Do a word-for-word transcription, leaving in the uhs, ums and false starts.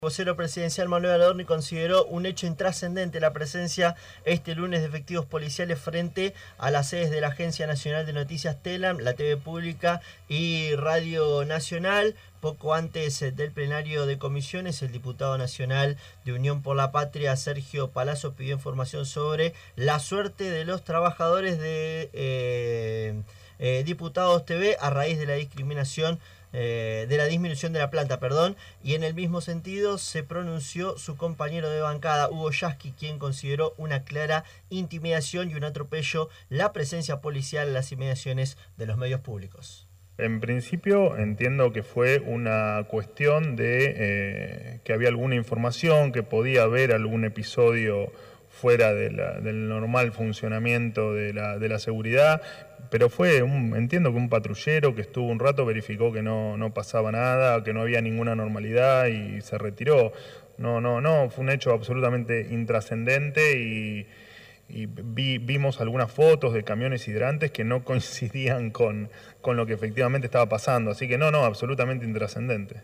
El vocero presidencial Manuel Adorni consideró un hecho intrascendente la presencia este lunes de efectivos policiales frente a las sedes de la Agencia Nacional de Noticias TELAM, la T V Pública y Radio Nacional. Poco antes del plenario de comisiones, el diputado nacional de Unión por la Patria, Sergio Palazzo, pidió información sobre la suerte de los trabajadores de eh, eh, Diputados T V a raíz de la discriminación Eh, de la disminución de la planta, perdón, y en el mismo sentido se pronunció su compañero de bancada, Hugo Yasky, quien consideró una clara intimidación y un atropello la presencia policial en las inmediaciones de los medios públicos. En principio entiendo que fue una cuestión de eh, que había alguna información, que podía haber algún episodio fuera de la, del normal funcionamiento de la, de la seguridad, pero fue, un, entiendo que un patrullero que estuvo un rato verificó que no, no pasaba nada, que no había ninguna normalidad y se retiró. No, no, no, fue un hecho absolutamente intrascendente y, y vi, vimos algunas fotos de camiones hidrantes que no coincidían con, con lo que efectivamente estaba pasando, así que no, no, absolutamente intrascendente.